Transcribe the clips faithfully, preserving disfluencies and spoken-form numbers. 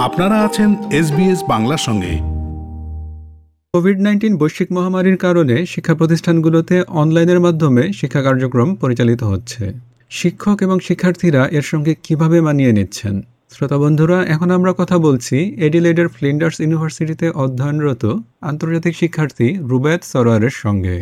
আপনারা আছেন এসবিএস বাংলার সঙ্গে। কোভিড নাইন্টিন বৈশ্বিক মহামারীর কারণে শিক্ষা প্রতিষ্ঠানগুলোতে অনলাইনের মাধ্যমে শিক্ষা কার্যক্রম পরিচালিত হচ্ছে। শিক্ষক এবং শিক্ষার্থীরা এর সঙ্গে কিভাবে মানিয়ে নিচ্ছেন? শ্রোতা বন্ধুরা, এখন আমরা কথা বলছি এডিলেডের ফ্লিন্ডার্স ইউনিভার্সিটিতে অধ্যয়নরত আন্তর্জাতিক শিক্ষার্থী রুবায়াত সরোয়ারের সঙ্গে।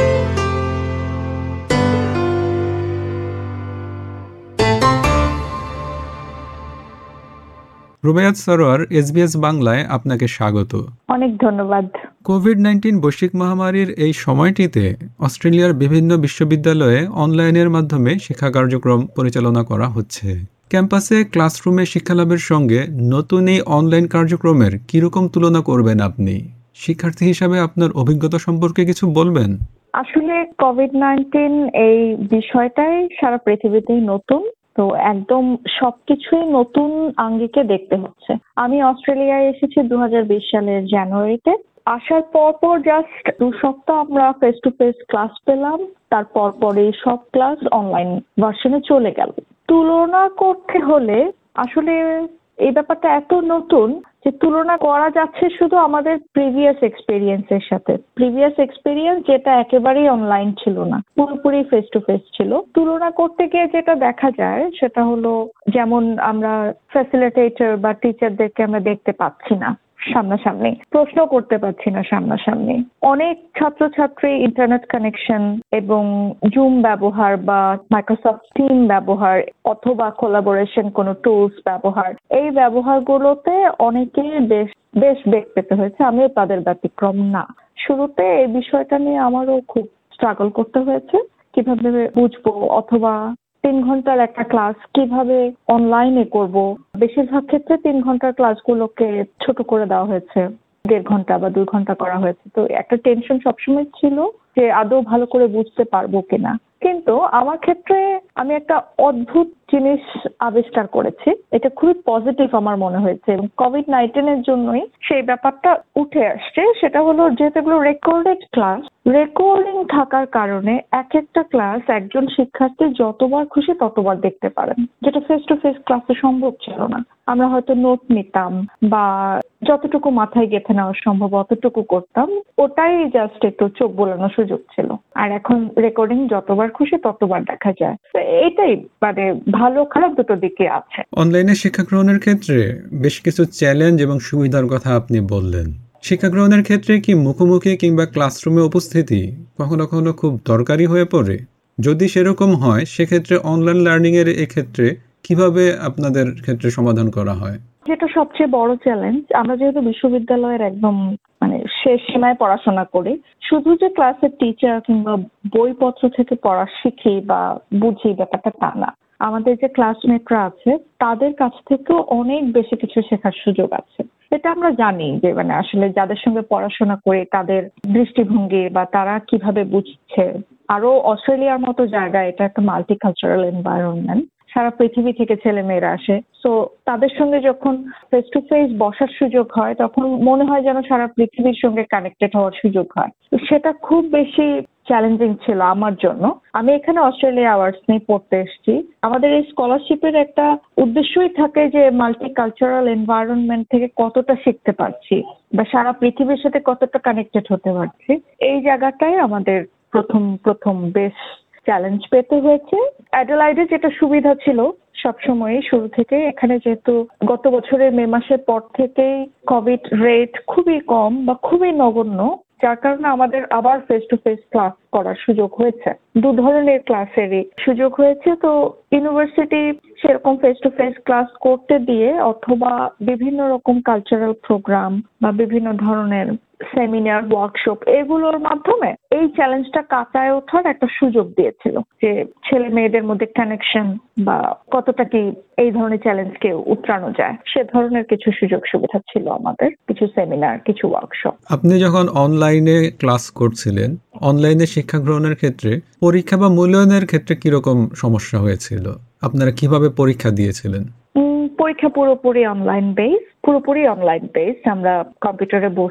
রুবায়াত সরোয়ার, এসবিএস বাংলায় আপনাকে স্বাগত। অনেক ধন্যবাদ। কোভিড নাইন্টিন বৈশ্বিক মহামারীর এই সময়টিতে অস্ট্রেলিয়ার বিভিন্ন বিশ্ববিদ্যালয়ে অনলাইনের মাধ্যমে শিক্ষা কার্যক্রম পরিচালনা করা হচ্ছে। ক্যাম্পাসে ক্লাসরুমে শিক্ষালাভের সঙ্গে নতুন এই অনলাইন কার্যক্রমের কিরকম তুলনা করবেন আপনি? শিক্ষার্থী হিসাবে আপনার অভিজ্ঞতা সম্পর্কে কিছু বলবেন? আসলে কোভিড নাইন্টিন এই বিষয়টাই সারা পৃথিবীতেই নতুন, তো একদম সবকিছুই নতুন আঙ্গিকে দেখতে হচ্ছে। আমি অস্ট্রেলিয়ায় এসেছি দু হাজার বিশ সালের জানুয়ারিতে। আসার পর পর জাস্ট দু সপ্তাহ আমরা ফেস টু ফেস ক্লাস পেলাম, তারপর পরে সব ক্লাস অনলাইন ভার্সনে চলে গেল। তুলনা করতে হলে আসলে এই ব্যাপারটা এত নতুন যে তুলনা করা যাচ্ছে শুধু আমাদের প্রিভিয়াস এক্সপেরিয়েন্সের সাথে। প্রিভিয়াস এক্সপেরিয়েন্স যেটা একেবারেই অনলাইন ছিল না, পুরোপুরি ফেস টু ফেস ছিল। তুলনা করতে গিয়ে যেটা দেখা যায় সেটা হলো, যেমন আমরা ফ্যাসিলিটেটর বা টিচারদেরকে আমরা দেখতে পাচ্ছি না সামনাসামনি, প্রশ্ন করতে পারছি না সামনাসামনি। অনেক ছাত্রছাত্রী ইন্টারনেট কানেকশন এবং জুম ব্যবহার বা মাইক্রোসফট টিম ব্যবহার অথবা কোলাবোরেশন কোনো টুলস ব্যবহার, এই ব্যবহারগুলোতে অনেকে বেশ বেশ বেগ পেতে হয়েছে। আমিও তাদের ব্যতিক্রম না। শুরুতে এই বিষয়টা নিয়ে আমারও খুব স্ট্রাগল করতে হয়েছে, কিভাবে বুঝবো অথবা তিন ঘন্টার একটা ক্লাস কিভাবে অনলাইনে করব। বেশিরভাগ ক্ষেত্রে তিন ঘন্টার ক্লাসগুলোকে ছোট করে দেওয়া হয়েছে, দেড় ঘন্টা বা দুই ঘন্টা করা হয়েছে। তো একটা টেনশন সবসময় ছিল যে আদৌ ভালো করে বুঝতে পারবো কিনা। কিন্তু আমার ক্ষেত্রে আমি একটা অদ্ভুত জিনিস আবিষ্কার করেছি, এটা খুবই পজিটিভ আমার মনে হয়েছে এবং কোভিড নাইন্টিনের জন্যই সেই ব্যাপারটা উঠে আসছে। সেটা হলো, যেহেতু এগুলো রেকর্ডেড ক্লাস, রেকর্ডিং থাকার কারণে এক একটা ক্লাস একজন শিক্ষার্থী যতবার খুশি ততবার দেখতে পারেন, যেটা ফেস টু ফেস ক্লাসে সম্ভব ছিল না। আমরা হয়তো নোট নিতাম বা যতটুকু মাথায় গেঁথে নেওয়া সম্ভব অতটুকু করতাম, ওটাই জাস্ট একটু চোখ বোলানোর সুযোগ ছিল। আর এখন রেকর্ডিং যতবার খুশি ততবার দেখা যায়। এটাই মানে ভালো খারাপ দুটো দিকে আছে। অনলাইনে শিক্ষা গ্রহণের ক্ষেত্রে বেশ কিছু চ্যালেঞ্জ এবং সুবিধার কথা আপনি বললেন। শিক্ষা গ্রহণের ক্ষেত্রে কি মুখোমুখি কিংবা ক্লাসরুমে উপস্থিতি কখনো কখনো খুব দরকারি হয়ে পড়ে? যদি সেরকম হয়, সেক্ষেত্রে অনলাইন লার্নিং এর এক্ষেত্রে কিভাবে আপনাদের ক্ষেত্রে সমাধান করা হয়? যেটা সবচেয়ে বড় চ্যালেঞ্জ, আমরা যেহেতু বিশ্ববিদ্যালয়ের একদম মানে শেষ সীমায় পড়াশোনা করি, শুধু যে ক্লাসের টিচার কিংবা বইপত্র থেকে পড়া শিখি বা বুঝি ব্যাপারটা তা না। আমাদের যে ক্লাসমেটরা আছে তাদের কাছ থেকেও অনেক বেশি কিছু শেখার সুযোগ আছে। এটা আমরা জানি যে মানে আসলে যাদের সঙ্গে পড়াশোনা করে তাদের দৃষ্টিভঙ্গি বা তারা কিভাবে বুঝছে। আরো অস্ট্রেলিয়ার মতো জায়গায় এটা একটা মাল্টিকালচারাল এনভায়রনমেন্ট, সারা পৃথিবী থেকে ছেলে মেয়েরা আসে। সো তাদের সঙ্গে যখন ফেস টু ফেস বসার সুযোগ হয় তখন মনে হয় যেন সারা পৃথিবীর সঙ্গে কানেক্টেড হওয়ার সুযোগ হয়। সেটা খুব বেশি চ্যালেঞ্জিং ছিল আমার জন্য। আমি এখানে অস্ট্রেলিয়া আওয়ার্স নিয়ে পড়তে এসেছি। আমাদের এই স্কলারশিপের একটা উদ্দেশ্যই থাকে যে মাল্টিকালচারাল এনভায়রনমেন্ট থেকে কতটা শিখতে পারছি বা সারা পৃথিবীর সাথে কতটা কানেক্টেড হতে পারছি। এই জায়গাটাই আমাদের প্রথম প্রথম বেশ চ্যালেঞ্জ পেতে হয়েছে। অ্যাডেলাইডে যেটা সুবিধা ছিল সবসময় শুরু থেকে, এখানে যেহেতু গত বছরের মে মাসের পর থেকেই কোভিড রেট খুবই কম বা খুবই নগণ্য, যার কারণে আমাদের আবার ফেস টু ফেস ক্লাস করার সুযোগ হয়েছে। দু ধরনের ক্লাসেরই সুযোগ হয়েছে। তো ইউনিভার্সিটি সেরকম ফেস টু ফেস ক্লাস করতে দিয়ে অথবা বিভিন্ন রকম কালচারাল প্রোগ্রাম বা বিভিন্ন ধরনের সেমিনার, ওয়ার্কশপ, এগুলোর মাধ্যমে এই চ্যালেঞ্জটা কাটায় ওঠার একটা সুযোগ দিয়েছিল যে ছেলে মেয়েদের মধ্যে কানেকশন বা কতটা কি এই ধরনের চ্যালেঞ্জকে উতরানো যায়, সে ধরনের কিছু সুযোগ সুবিধা ছিল আমাদের, কিছু সেমিনার, কিছু ওয়ার্কশপ। আপনি যখন অনলাইনে ক্লাস করছিলেন, অনলাইনে শিক্ষা গ্রহণের ক্ষেত্রে পরীক্ষা বা মূল্যায়নের ক্ষেত্রে কিরকম সমস্যা হয়েছিল? আপনারা কিভাবে পরীক্ষা দিয়েছিলেন? পরীক্ষা পুরোপুরি অনলাইন বেস, পুরোপুরি অনলাইন বেস। আমরা কম্পিউটারে বসে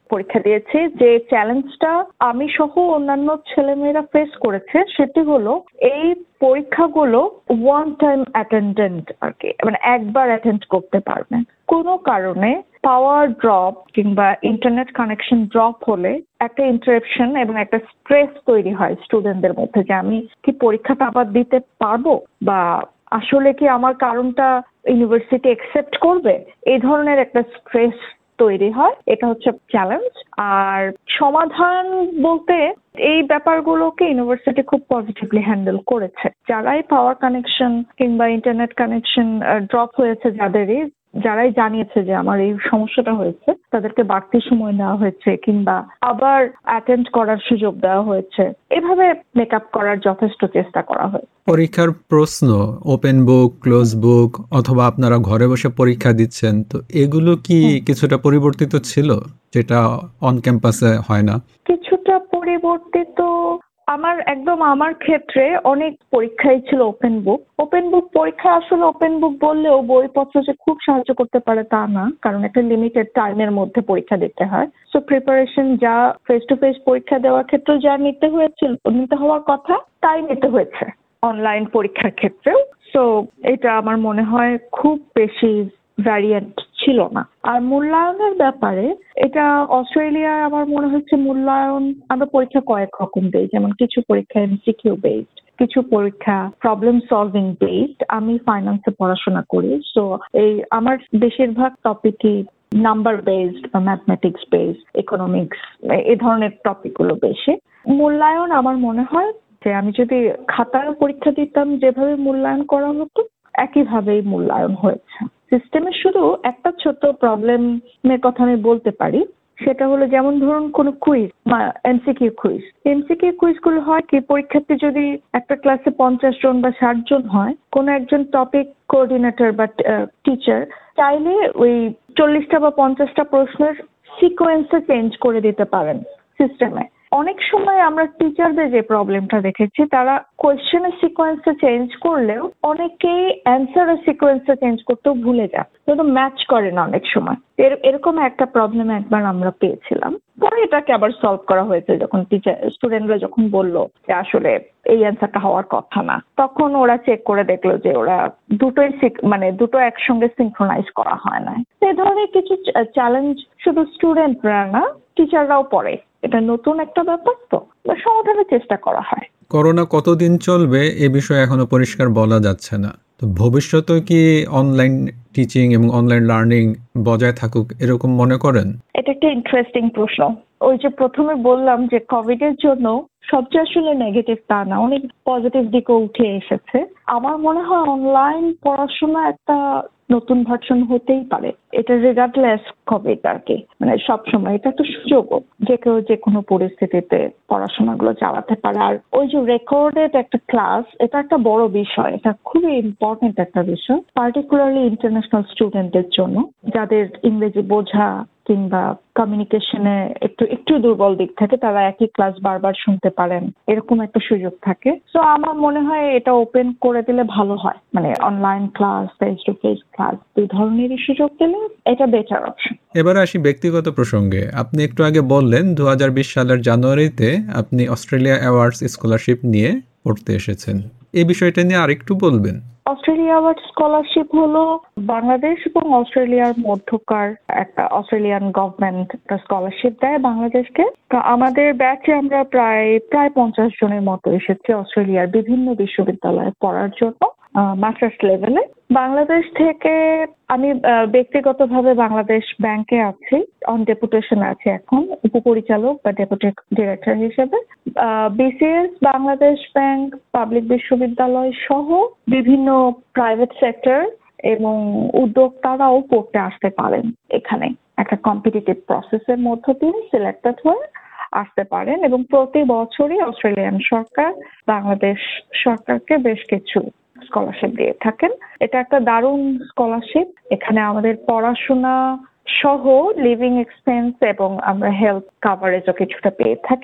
পরীক্ষা দিয়েছি। যে চ্যালেঞ্জটা আমি সহ অন্যান্য ছেলেমেয়েরা ফেস করেছে সেটি হলো এই পরীক্ষাগুলো ওয়ান টাইম অ্যাটেন্ডেন্ট আর কি, মানে একবার অ্যাটেন্ড করতে পারবেন। কোনো কারণে পাওয়ার ড্রপ কিংবা ইন্টারনেট কানেকশন ড্রপ হলে একটা ইন্টারাপশন এবং একটা স্ট্রেস তৈরি হয় স্টুডেন্টদের মধ্যে যে আমি কি পরীক্ষাটা আবার দিতে পারবো, বা আসলে কি আমার কারণটা ইউনিভার্সিটি অ্যাকসেপ্ট করবে, এই ধরনের একটা স্ট্রেস তৈরি হয়। এটা হচ্ছে চ্যালেঞ্জ। আর সমাধান বলতে এই ব্যাপারগুলোকে ইউনিভার্সিটি খুব পজিটিভলি হ্যান্ডেল করেছে। যারাই পাওয়ার কানেকশন কিংবা ইন্টারনেট কানেকশন ড্রপ হয়েছে, যাদেরই যারাই জানিয়েছে যে আমার এই সমস্যাটা হয়েছে, তাদেরকে বাড়তি সময় দেওয়া হয়েছে কিংবা আবার অ্যাটেন্ড করার সুযোগ দেওয়া হয়েছে। এভাবে মেকআপ করার যথেষ্ট চেষ্টা করা হয়েছে। পরীক্ষার প্রশ্ন ওপেন বুক, ক্লোজ বুক অথবা আপনারা ঘরে বসে পরীক্ষা দিচ্ছেন, তো এগুলো কি কিছুটা পরিবর্তিত ছিল যেটা অন ক্যাম্পাসে হয় না? কিছুটা পরিবর্তিত। আমার একদম আমার ক্ষেত্রে অনেক পরীক্ষাই ছিল ওপেন বুক। ওপেন বুক পরীক্ষা আসলে ওপেন বুক বললেও বইপত্র যে খুব সাহায্য করতে পারে তা না, কারণ একটা লিমিটেড টাইমের মধ্যে পরীক্ষা দিতে হয়। সো প্রিপারেশন যা ফেস টু ফেস পরীক্ষা দেওয়ার ক্ষেত্রে যা নিতে হয়েছিল, নিতে হওয়ার কথা তাই নিতে হয়েছে অনলাইন পরীক্ষার ক্ষেত্রেও। সো এটা আমার মনে হয় খুব বেশি ভ্যারিয়েন্ট ছিল না। আর মূল্যায়নের ব্যাপারে এটা অস্ট্রেলিয়ায় আমার মনে হচ্ছে মূল্যায়ন আমরা পরীক্ষা কয়েক রকম দেই, যেমন কিছু পরীক্ষা এমসিকিউ বেসড, কিছু পরীক্ষা প্রবলেম সলভিং বেসড। আমি ফাইন্যান্সে পড়াশোনা করি, সো এই আমার বেশিরভাগ টপিকই নাম্বার বেসড বা ম্যাথমেটিক্স বেসড, ইকোনমিক্স, এই ধরনের টপিকগুলো বেশি। মূল্যায়ন আমার মনে হয় যে আমি যদি খাতায় পরীক্ষা দিতাম যেভাবে মূল্যায়ন করা হতো একইভাবেই মূল্যায়ন হয়েছে। সিস্টেমে শুধু একটা ছোট প্রবলেমের কথা আমি বলতে পারি, সেটা হলো যেমন ধরুন কোনো কুইজ বা এমসিকিউ কুইজ। এমসিকিউ কুইজ গুলো হয় কি, পরীক্ষার্থী যদি একটা ক্লাসে পঞ্চাশ জন বা ষাট জন হয়, কোনো একজন টপিক কোঅর্ডিনেটর বা টিচার চাইলে ওই চল্লিশটা বা পঞ্চাশটা প্রশ্নের সিকোয়েন্সে চেঞ্জ করে দিতে পারেন সিস্টেমে। অনেক সময় আমরা টিচারদের যে প্রবলেমটা দেখেছি, তারা কোয়েশ্চেনের সিকোয়েন্সে চেঞ্জ করলেও অনেকেই অ্যান্সারের সিকোয়েন্সে চেঞ্জ করতেও ভুলে যায়, কিন্তু ম্যাচ করে না অনেক সময়। এরকম একটা প্রবলেম একবার আমরা পেয়েছিলাম, পরে এটাকে আবার সলভ করা হয়েছে। যখন টিচার স্টুডেন্টরা যখন বললো যে আসলে এই অ্যান্সারটা হওয়ার কথা না, তখন ওরা চেক করে দেখলো যে ওরা দুটোই মানে দুটো একসঙ্গে সিনক্রোনাইজ করা হয় না। এই ধরনের কিছু চ্যালেঞ্জ শুধু স্টুডেন্টরা না, টিচাররাও পড়ে। এটা নতুন একটা ব্যাপার, তো সমাধানের চেষ্টা করা হয়। করোনা কতদিন চলবে এ বিষয়ে এখনো পরিষ্কার বলা যাচ্ছে না। তো ভবিষ্যতে কি অনলাইন টিচিং এবং অনলাইন লার্নিং বজায় থাকুক এরকম মনে করেন? এটা একটা ইন্টারেস্টিং প্রশ্ন। ওই যে প্রথমে বললাম যে কোভিড এর জন্য সবচেয়ে আসলে নেগেটিভ তা না, অনেক পজিটিভ দিকও উঠে এসেছে। আমার মনে হয় অনলাইন পড়াশোনা একটা নতুন ভার্সন হতেই পারে, এটা রিগার্ডলেস কোভিড আর কি, মানে সবসময় এটা একটা সুযোগও, যে কেউ যে কোনো পরিস্থিতিতে পড়াশোনাগুলো চালাতে পারে। আর ওই যে রেকর্ডেড একটা ক্লাস, এটা একটা বড় বিষয়, এটা খুবই ইম্পর্টেন্ট একটা বিষয়, পার্টিকুলারলি ইন্টারন্যাশনাল স্টুডেন্টদের জন্য, যাদের ইংরেজি বোঝা কিংবা কমিউনিকেশনে একটু একটু দুর্বল দিক থাকে, তারা একই ক্লাস বারবার শুনতে পারেন, এরকম একটা সুযোগ থাকে। তো আমার মনে হয় এটা ওপেন করে দিলে ভালো হয়, মানে online class, face to face class, দুই ধরনেরই সুযোগ দিলে এটা বেটার অপশন। এবার আসি ব্যক্তিগত প্রসঙ্গে। আপনি একটু আগে বললেন দু হাজার বিশ সালের জানুয়ারিতে আপনি অস্ট্রেলিয়া অ্যাওয়ার্ডস স্কলারশিপ নিয়ে পড়তে এসেছেন, এই বিষয়টা নিয়ে আরেকটু বলবেন? অস্ট্রেলিয়া অ্যাওয়ার্ড স্কলারশিপ হলো বাংলাদেশ এবং অস্ট্রেলিয়ার মধ্যকার একটা, অস্ট্রেলিয়ান গভর্নমেন্ট একটা স্কলারশিপ দেয় বাংলাদেশকে। তো আমাদের ব্যাচে আমরা প্রায় প্রায় পঞ্চাশ জনের মতো এসেছি অস্ট্রেলিয়ার বিভিন্ন বিশ্ববিদ্যালয়ে পড়ার জন্য, মাস্টার্স লেভেলে। বাংলাদেশ থেকে আমি ব্যক্তিগতভাবে বাংলাদেশ ব্যাংকে আছি, অন ডেপুটেশন আছে এখন, উপপরিচালক বা ডেপুটি ডিরেক্টর হিসেবে। বিসিএস, বাংলাদেশ ব্যাংক, পাবলিক বিশ্ববিদ্যালয় সহ বিভিন্ন প্রাইভেট সেক্টর এবং উদ্যোক্তারাও পড়তে আসতে পারেন এখানে। একটা কম্পিটিটিভ প্রসেসের মধ্য দিয়ে সিলেক্টেড হয়ে আসতে পারেন, এবং প্রতি বছরই অস্ট্রেলিয়ান সরকার বাংলাদেশ সরকারকে বেশ কিছু স্কলারশিপ দিয়ে থাকেন। এটা একটা দারুণ স্কলারশিপ। এখানে আমাদের পড়াশোনা সহ লিভিং এক্সপেন্স এবং আমরা হেলথ কাভারেজও কিছুটা পেয়ে থাকি।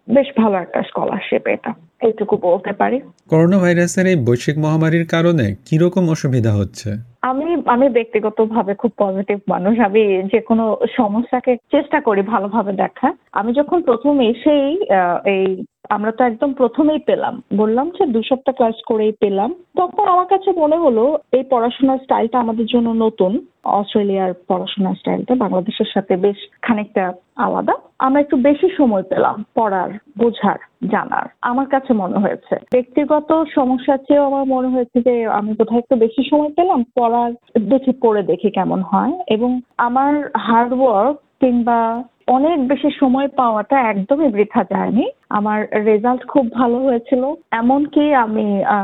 বেশ ভালো একটা স্কলারশিপ এটা, এইটুকু বলতে পারি। করোনা ভাইরাসের এই বৈশ্বিক মহামারীর কারণে কিরকম অসুবিধা হচ্ছে? আমি আমি ব্যক্তিগতভাবে খুব পজিটিভ মানুষ। আমি যে কোনো সমস্যাকে চেষ্টা করি ভালোভাবে দেখা। আমি যখন প্রথম এসেই আহ, এই আমরা তো একদম প্রথমেই পেলাম, বললাম যে দু সপ্তাহ ক্লাস করেই পেলাম, তখন আমার কাছে মনে হলো এই পড়াশোনার স্টাইলটা আমাদের জন্য নতুন। অস্ট্রেলিয়ার পড়াশোনার স্টাইলটা বাংলাদেশের সাথে বেশ খানিকটা আলাদা। আমরা একটু বেশি সময় পেলাম পড়ার, বোঝার, জানার। আমার কাছে মনে হয়েছে ব্যক্তিগত সমস্যার চেয়েও আমার মনে হয়েছে যে আমি কোথাও একটু বেশি সময় পেলাম পড়ার, দেখি পড়ে দেখি কেমন হয়। এবং আমার হার্ডওয়ার্ক কিংবা অনেক বেশি সময় পাওয়াটা একদমই বৃথা যায়নি। আমার রেজাল্ট খুব ভালো হয়েছিল, এমনকি আমি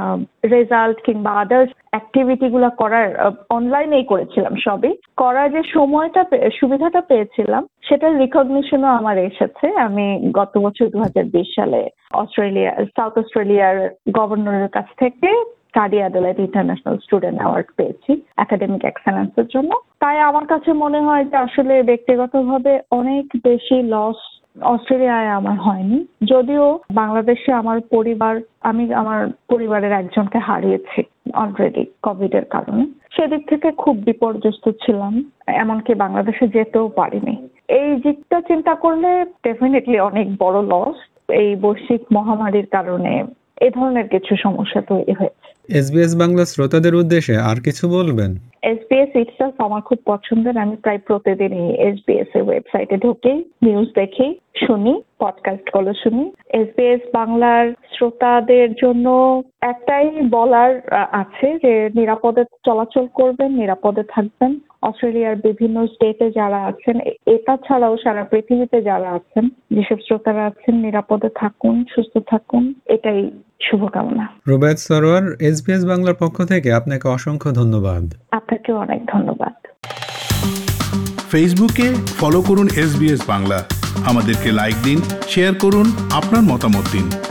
রেজাল্ট কিংবা আদার্স অ্যাক্টিভিটি গুলা করার অনলাইনেই করেছিলাম। সবই করার যে সময়টা সুবিধাটা পেয়েছিলাম সেটার রিকগনিশনও আমার এসেছে। আমি গত বছর দু হাজার বিশ সালে অস্ট্রেলিয়া সাউথ অস্ট্রেলিয়ার গভর্নরের কাছ থেকে study Adelaide international student award পেয়েছি একাডেমিক এক্সেলেন্সের জন্য। তাই আমার কাছে মনে হয় যে আসলে ব্যক্তিগতভাবে অনেক বেশি লস অস্ট্রেলিয়ায় আমার হয়নি। যদিও বাংলাদেশে আমার পরিবার, আমি আমার পরিবারের একজনকে হারিয়েছি অলরেডি কোভিড এর কারণে। সেদিক থেকে খুব বিপর্যস্ত ছিলাম, এমনকি বাংলাদেশে যেতেও পারিনি। এই দিকটা চিন্তা করলে ডেফিনেটলি অনেক বড় লস। এই বৈশ্বিক মহামারীর কারণে এ ধরনের কিছু সমস্যা তৈরি হয়েছে। এসবিএস বাংলা শ্রোতাদের উদ্দেশ্যে আর কিছু বলবেন? এসবিএস ইটসেলফ আমার খুব পছন্দের। আমি প্রায় প্রতিদিনই এসবিএস এর ওয়েবসাইটে ঢুকি, নিউজ দেখি, শুনি, পডকাস্ট গুলো শুনি। এসবিএস বাংলার শ্রোতাদের জন্য একটাই বলার আছে যে নিরাপদে চলাচল করবেন, নিরাপদে থাকবেন। অস্ট্রেলিয়ার বিভিন্ন স্টেটে যারা আছেন, এটা ছাড়াও সারা পৃথিবীতে যারা আছেন, যেসব শ্রোতারা আছেন, নিরাপদে থাকুন, সুস্থ থাকুন, এটাই শুভকামনা। রুবায়েত সরোয়ার, এসবিএস বাংলার পক্ষ থেকে আপনাকে অসংখ্য ধন্যবাদ। আপনাকে অনেক ধন্যবাদ। ফেসবুকে ফলো করুন এসবিএস বাংলা, আমাদেরকে লাইক দিন, শেয়ার করুন, আপনার মতামত দিন।